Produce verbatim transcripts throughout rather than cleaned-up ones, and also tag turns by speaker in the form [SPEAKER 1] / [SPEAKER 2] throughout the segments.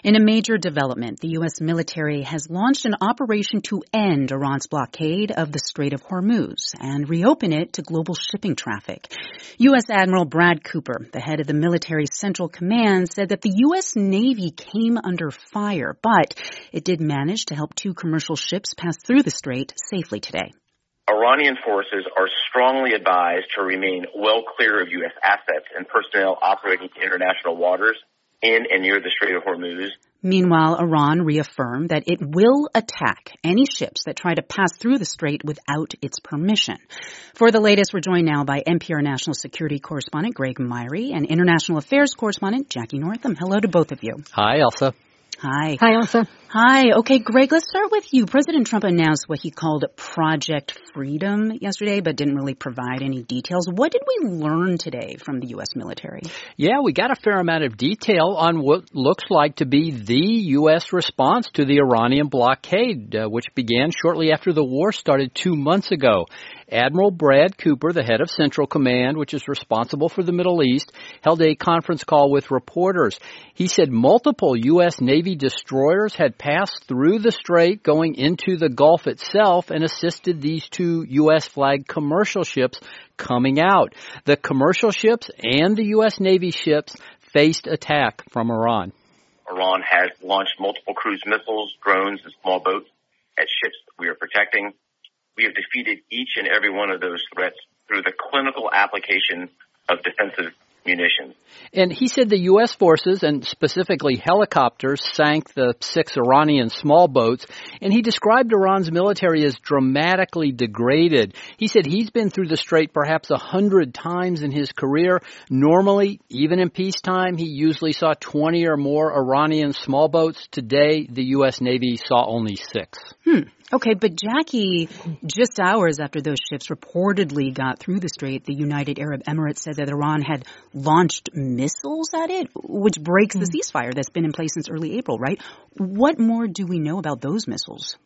[SPEAKER 1] In a major development, the U S military has launched an operation to end Iran's blockade of the Strait of Hormuz and reopen it to global shipping traffic. U S Admiral Brad Cooper, the head of the military's Central Command, said that the U S Navy came under fire, but it did manage to help two commercial ships pass through the strait safely today.
[SPEAKER 2] Iranian forces are strongly advised to remain well clear of U S assets and personnel operating in international waters in and near the Strait of Hormuz.
[SPEAKER 1] Meanwhile, Iran reaffirmed that it will attack any ships that try to pass through the strait without its permission. For the latest, we're joined now by N P R national security correspondent Greg Myre and international affairs correspondent Jackie Northam. Hello to both of you.
[SPEAKER 3] Hi, Elsa.
[SPEAKER 1] Hi.
[SPEAKER 4] Hi, Elsa.
[SPEAKER 1] Hi. Okay, Greg, let's start with you. President Trump announced what he called Project Freedom yesterday, but didn't really provide any details. What did we learn today from the U S military?
[SPEAKER 3] Yeah, we got a fair amount of detail on what looks like to be the U S response to the Iranian blockade, uh, which began shortly after the war started two months ago. Admiral Brad Cooper, the head of Central Command, which is responsible for the Middle East, held a conference call with reporters. He said multiple U S Navy destroyers had passed through the strait going into the Gulf itself and assisted these two U S-flagged commercial ships coming out. The commercial ships and the U S Navy ships faced attack from Iran.
[SPEAKER 2] Iran has launched multiple cruise missiles, drones, and small boats at ships that we are protecting. We have defeated each and every one of those threats through the clinical application of defensive munitions.
[SPEAKER 3] And he said the U S forces, and specifically helicopters, sank the six Iranian small boats, and he described Iran's military as dramatically degraded. He said he's been through the strait perhaps a hundred times in his career. Normally, even in peacetime, he usually saw twenty or more Iranian small boats. Today, the U S Navy saw only six.
[SPEAKER 1] Hmm. Okay, but Jackie, just hours after those ships reportedly got through the strait, the United Arab Emirates said that Iran had launched missiles at it, which breaks the ceasefire that's been in place since early April, right? What more do we know about those missiles?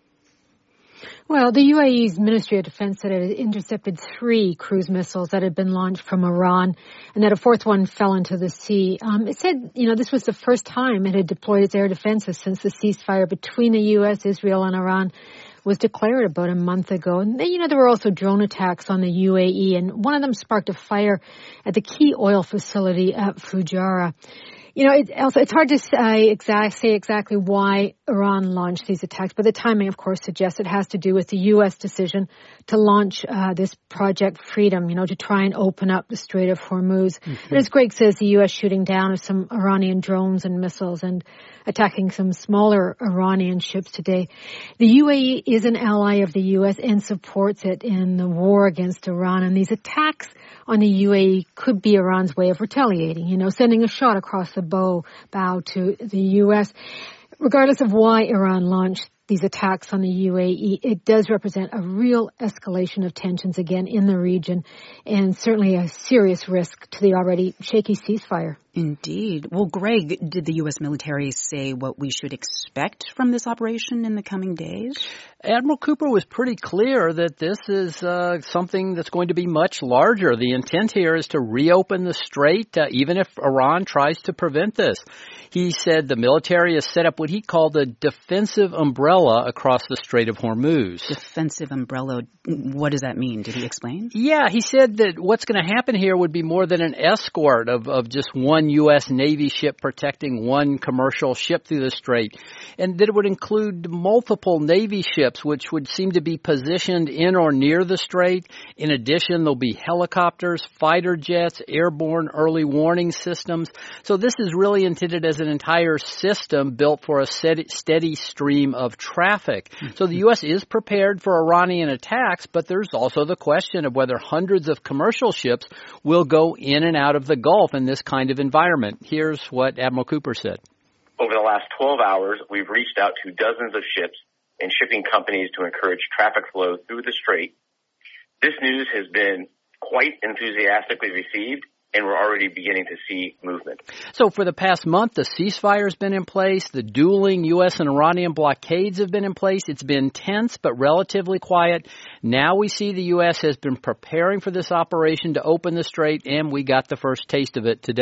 [SPEAKER 4] Well, the U A E's Ministry of Defense said it had intercepted three cruise missiles that had been launched from Iran and that a fourth one fell into the sea. Um, it said, you know, this was the first time it had deployed its air defenses since the ceasefire between the U S, Israel, and Iran was declared about a month ago. And, you know, there were also drone attacks on the U A E, and one of them sparked a fire at the key oil facility at Fujairah. You know, it, also, it's hard to say, exact, say exactly why Iran launched these attacks, but the timing, of course, suggests it has to do with the U S decision to launch uh, this Project Freedom, you know, to try and open up the Strait of Hormuz. Mm-hmm. And as Greg says, the U S shooting down of some Iranian drones and missiles and attacking some smaller Iranian ships today. The U A E is an ally of the U S and supports it in the war against Iran, and these attacks on the U A E could be Iran's way of retaliating, you know, sending a shot across the bow, bow to the U S. Regardless of why Iran launched these attacks on the U A E, it does represent a real escalation of tensions again in the region and certainly a serious risk to the already shaky ceasefire.
[SPEAKER 1] Indeed. Well, Greg, did the U S military say what we should expect from this operation in the coming days?
[SPEAKER 3] Admiral Cooper was pretty clear that this is uh, something that's going to be much larger. The intent here is to reopen the strait, uh, even if Iran tries to prevent this. He said the military has set up what he called a defensive umbrella across the Strait of Hormuz.
[SPEAKER 1] Defensive umbrella, what does that mean? Did he explain?
[SPEAKER 3] Yeah, he said that what's going to happen here would be more than an escort of, of just one U S Navy ship protecting one commercial ship through the strait, and that it would include multiple Navy ships which would seem to be positioned in or near the strait. In addition, there'll be helicopters, fighter jets, airborne early warning systems. So this is really intended as an entire system built for a steady, steady stream of traffic. Mm-hmm. So the U S is prepared for Iranian attacks, but there's also the question of whether hundreds of commercial ships will go in and out of the Gulf in this kind of environment. Here's what Admiral Cooper said.
[SPEAKER 2] Over the last twelve hours, we've reached out to dozens of ships and shipping companies to encourage traffic flow through the strait. This news has been quite enthusiastically received, and we're already beginning to see movement.
[SPEAKER 3] So for the past month, the ceasefire has been in place. The dueling U S and Iranian blockades have been in place. It's been tense but relatively quiet. Now we see the U S has been preparing for this operation to open the strait, and we got the first taste of it today.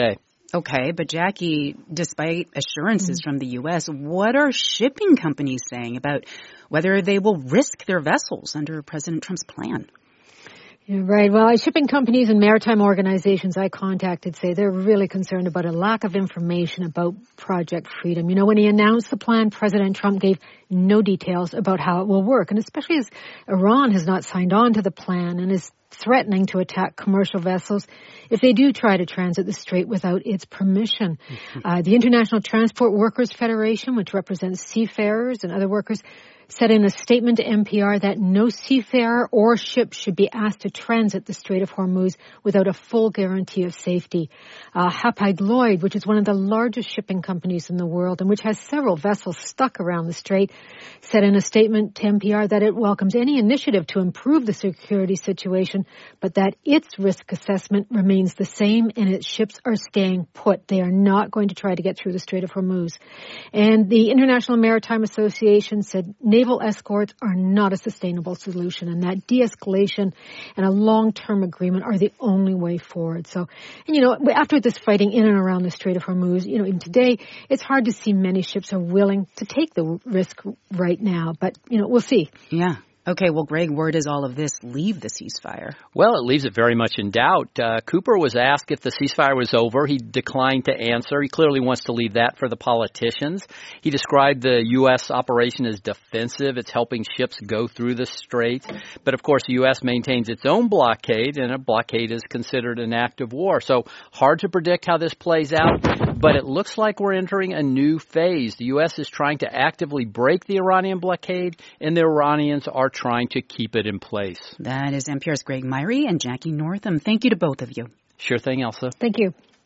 [SPEAKER 1] Okay, but Jackie, despite assurances mm-hmm. from the U S, what are shipping companies saying about whether they will risk their vessels under President Trump's plan?
[SPEAKER 4] Yeah, right. Well, shipping companies and maritime organizations I contacted say they're really concerned about a lack of information about Project Freedom. You know, when he announced the plan, President Trump gave no details about how it will work, and especially as Iran has not signed on to the plan and is threatening to attack commercial vessels if they do try to transit the strait without its permission. Mm-hmm. Uh, the International Transport Workers Federation, which represents seafarers and other workers, said in a statement to N P R that no seafarer or ship should be asked to transit the Strait of Hormuz without a full guarantee of safety. Uh, Hapag-Lloyd, which is one of the largest shipping companies in the world and which has several vessels stuck around the strait, said in a statement to N P R that it welcomes any initiative to improve the security situation, but that its risk assessment remains the same and its ships are staying put. They are not going to try to get through the Strait of Hormuz. And the International Maritime Association said naval escorts are not a sustainable solution and that de-escalation and a long-term agreement are the only way forward. So, and you know, after this fighting in and around the Strait of Hormuz, you know, even today, it's hard to see many ships are willing to take the risk right now. But, you know, we'll see.
[SPEAKER 1] Yeah. Okay, well, Greg, where does all of this leave the ceasefire?
[SPEAKER 3] Well, it leaves it very much in doubt. Uh, Cooper was asked if the ceasefire was over. He declined to answer. He clearly wants to leave that for the politicians. He described the U S operation as defensive. It's helping ships go through the strait. But, of course, the U S maintains its own blockade, and a blockade is considered an act of war. So hard to predict how this plays out. But it looks like we're entering a new phase. The U S is trying to actively break the Iranian blockade, and the Iranians are trying to keep it in place.
[SPEAKER 1] That is N P R's Greg Myrie and Jackie Northam. Thank you to both of you.
[SPEAKER 3] Sure thing, Elsa.
[SPEAKER 4] Thank you.